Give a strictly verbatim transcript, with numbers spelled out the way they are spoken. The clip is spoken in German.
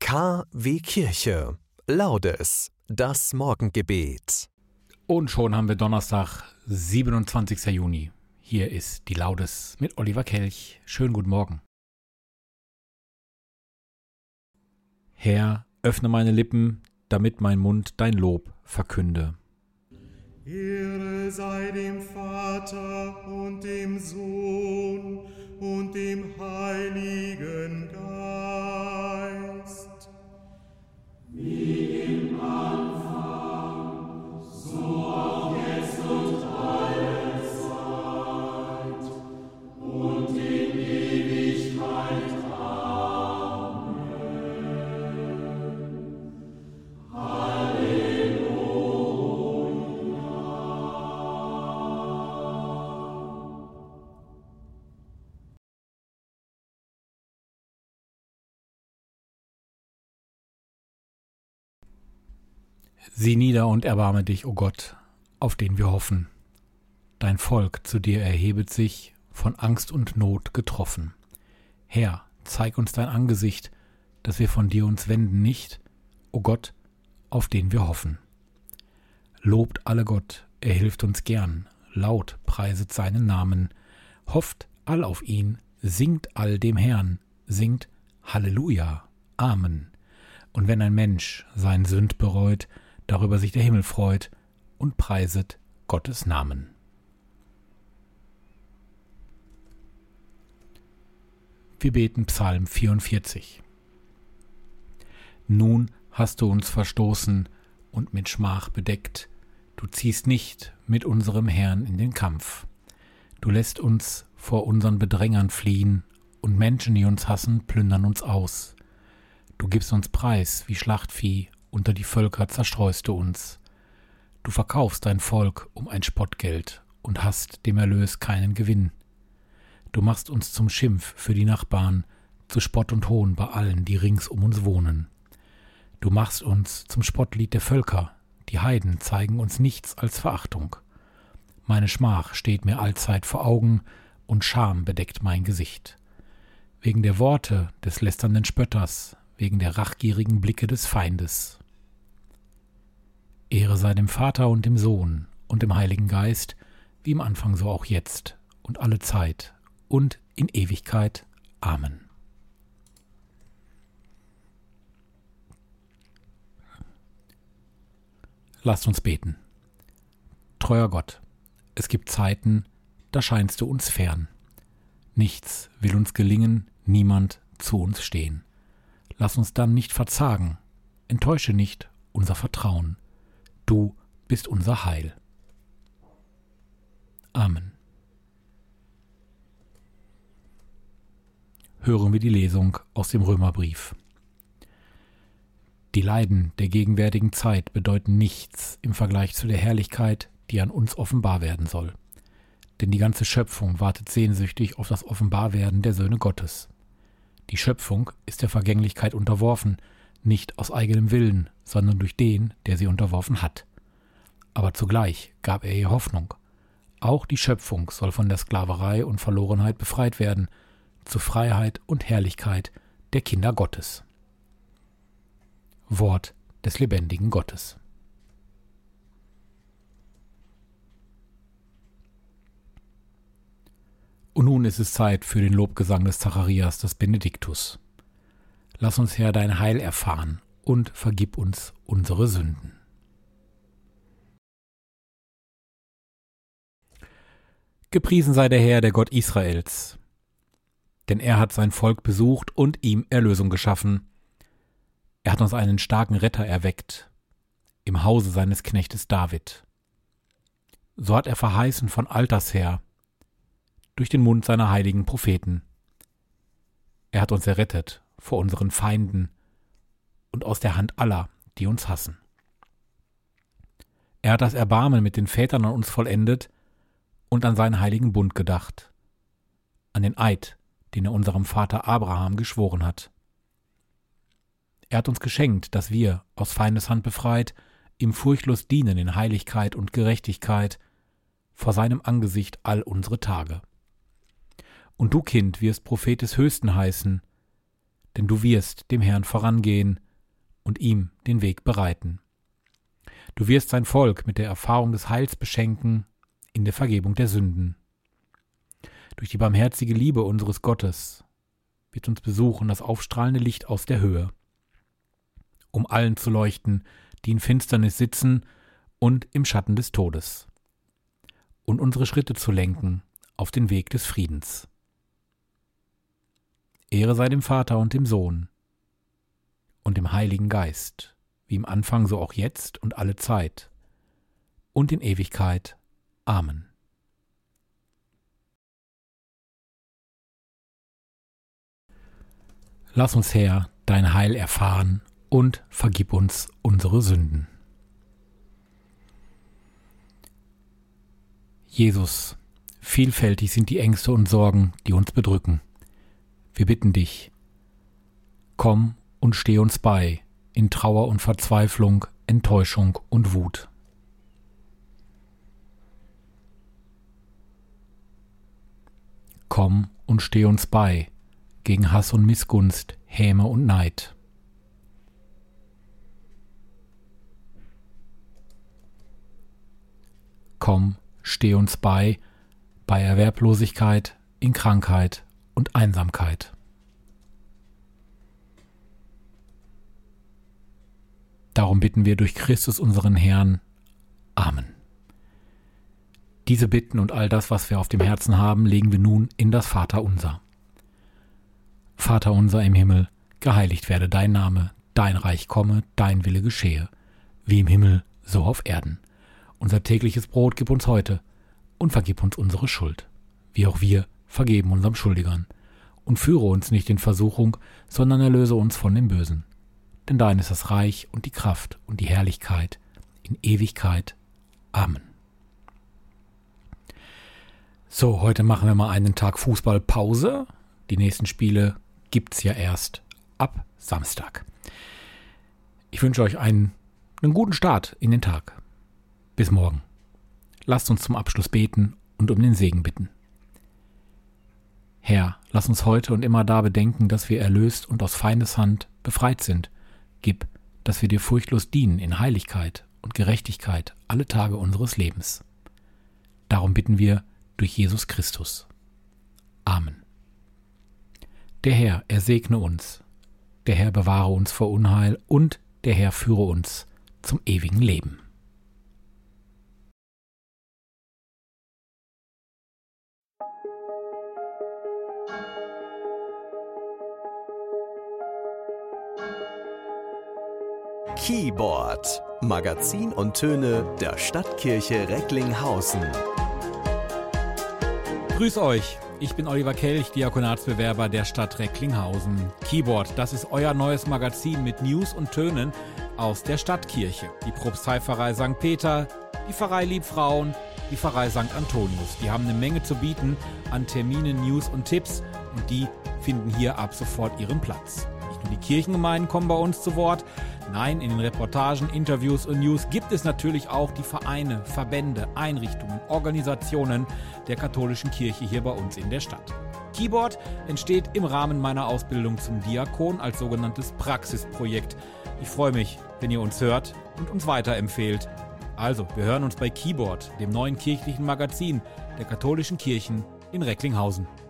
K wie Kirche. Laudes, das Morgengebet. Und schon haben wir Donnerstag, siebenundzwanzigster Juni. Hier ist die Laudes mit Oliver Kelch. Schönen guten Morgen. Herr, öffne meine Lippen, damit mein Mund dein Lob verkünde. Ehre sei dem Vater und dem Sohn und dem Heiligen Geist. Wie im Anfang, so auch jetzt und alle Zeit und in Ewigkeit. Amen. Halleluja. Sieh nieder und erbarme dich, o Gott, auf den wir hoffen. Dein Volk zu dir erhebet sich, von Angst und Not getroffen. Herr, zeig uns dein Angesicht, dass wir von dir uns wenden nicht, o Gott, auf den wir hoffen. Lobt alle Gott, er hilft uns gern, laut preiset seinen Namen, hofft all auf ihn, singt all dem Herrn, singt Halleluja, Amen. Und wenn ein Mensch sein Sünd bereut, darüber sich der Himmel freut und preiset Gottes Namen. Wir beten Psalm vierundvierzig. Nun hast du uns verstoßen und mit Schmach bedeckt, du ziehst nicht mit unserem Herrn in den Kampf. Du lässt uns vor unseren Bedrängern fliehen, und Menschen, die uns hassen, plündern uns aus. Du gibst uns Preis wie Schlachtvieh, unter die Völker zerstreust du uns. Du verkaufst dein Volk um ein Spottgeld und hast dem Erlös keinen Gewinn. Du machst uns zum Schimpf für die Nachbarn, zu Spott und Hohn bei allen, die rings um uns wohnen. Du machst uns zum Spottlied der Völker, die Heiden zeigen uns nichts als Verachtung. Meine Schmach steht mir allzeit vor Augen und Scham bedeckt mein Gesicht. Wegen der Worte des lästernden Spötters, wegen der rachgierigen Blicke des Feindes. Ehre sei dem Vater und dem Sohn und dem Heiligen Geist, wie im Anfang so auch jetzt und alle Zeit und in Ewigkeit. Amen. Lasst uns beten. Treuer Gott, es gibt Zeiten, da scheinst du uns fern. Nichts will uns gelingen, niemand zu uns stehen. Lass uns dann nicht verzagen, enttäusche nicht unser Vertrauen. Du bist unser Heil. Amen. Hören wir die Lesung aus dem Römerbrief. Die Leiden der gegenwärtigen Zeit bedeuten nichts im Vergleich zu der Herrlichkeit, die an uns offenbar werden soll. Denn die ganze Schöpfung wartet sehnsüchtig auf das Offenbarwerden der Söhne Gottes. Die Schöpfung ist der Vergänglichkeit unterworfen, nicht aus eigenem Willen, sondern durch den, der sie unterworfen hat. Aber zugleich gab er ihr Hoffnung. Auch die Schöpfung soll von der Sklaverei und Verlorenheit befreit werden, zu Freiheit und Herrlichkeit der Kinder Gottes. Wort des lebendigen Gottes. Und nun ist es Zeit für den Lobgesang des Zacharias, des Benediktus. Lass uns, Herr, dein Heil erfahren und vergib uns unsere Sünden. Gepriesen sei der Herr, der Gott Israels, denn er hat sein Volk besucht und ihm Erlösung geschaffen. Er hat uns einen starken Retter erweckt, im Hause seines Knechtes David. So hat er verheißen von alters her, durch den Mund seiner heiligen Propheten. Er hat uns errettet vor unseren Feinden und aus der Hand aller, die uns hassen. Er hat das Erbarmen mit den Vätern an uns vollendet und an seinen heiligen Bund gedacht, an den Eid, den er unserem Vater Abraham geschworen hat. Er hat uns geschenkt, dass wir, aus Feindes Hand befreit, ihm furchtlos dienen in Heiligkeit und Gerechtigkeit, vor seinem Angesicht all unsere Tage. Und du, Kind, wirst Prophet des Höchsten heißen, denn du wirst dem Herrn vorangehen und ihm den Weg bereiten. Du wirst sein Volk mit der Erfahrung des Heils beschenken in der Vergebung der Sünden. Durch die barmherzige Liebe unseres Gottes wird uns besuchen das aufstrahlende Licht aus der Höhe, um allen zu leuchten, die in Finsternis sitzen und im Schatten des Todes, und unsere Schritte zu lenken auf den Weg des Friedens. Ehre sei dem Vater und dem Sohn und dem Heiligen Geist, wie im Anfang so auch jetzt und alle Zeit und in Ewigkeit. Amen. Lass uns, Herr, dein Heil erfahren und vergib uns unsere Sünden. Jesus, vielfältig sind die Ängste und Sorgen, die uns bedrücken. Wir bitten dich, komm und steh uns bei in Trauer und Verzweiflung, Enttäuschung und Wut. Komm und steh uns bei gegen Hass und Missgunst, Häme und Neid. Komm, steh uns bei bei Erwerblosigkeit, in Krankheit und Einsamkeit. Darum bitten wir durch Christus unseren Herrn. Amen. Diese Bitten und all das, was wir auf dem Herzen haben, legen wir nun in das Vaterunser. Vater unser im Himmel, geheiligt werde dein Name, dein Reich komme, dein Wille geschehe, wie im Himmel, so auf Erden. Unser tägliches Brot gib uns heute und vergib uns unsere Schuld, wie auch wir vergeben unserem Schuldigern. Und führe uns nicht in Versuchung, sondern erlöse uns von dem Bösen. Denn dein ist das Reich und die Kraft und die Herrlichkeit in Ewigkeit. Amen. So, heute machen wir mal einen Tag Fußballpause. Die nächsten Spiele gibt's ja erst ab Samstag. Ich wünsche euch einen, einen guten Start in den Tag. Bis morgen. Lasst uns zum Abschluss beten und um den Segen bitten. Herr, lass uns heute und immer da bedenken, dass wir erlöst und aus Feindeshand befreit sind. Gib, dass wir dir furchtlos dienen in Heiligkeit und Gerechtigkeit alle Tage unseres Lebens. Darum bitten wir durch Jesus Christus. Amen. Der Herr ersegne uns, der Herr bewahre uns vor Unheil und der Herr führe uns zum ewigen Leben. Keyboard, Magazin und Töne der Stadtkirche Recklinghausen. Grüß euch, ich bin Oliver Kelch, Diakonatsbewerber der Stadt Recklinghausen. Keyboard, das ist euer neues Magazin mit News und Tönen aus der Stadtkirche. Die Propsteipfarrei Sankt Peter, die Pfarrei Liebfrauen, die Pfarrei Sankt Antonius. Die haben eine Menge zu bieten an Terminen, News und Tipps und die finden hier ab sofort ihren Platz. Nicht nur die Kirchengemeinden kommen bei uns zu Wort, nein, in den Reportagen, Interviews und News gibt es natürlich auch die Vereine, Verbände, Einrichtungen, Organisationen der katholischen Kirche hier bei uns in der Stadt. Keyboard entsteht im Rahmen meiner Ausbildung zum Diakon als sogenanntes Praxisprojekt. Ich freue mich, wenn ihr uns hört und uns weiterempfehlt. Also, wir hören uns bei Keyboard, dem neuen kirchlichen Magazin der katholischen Kirchen in Recklinghausen.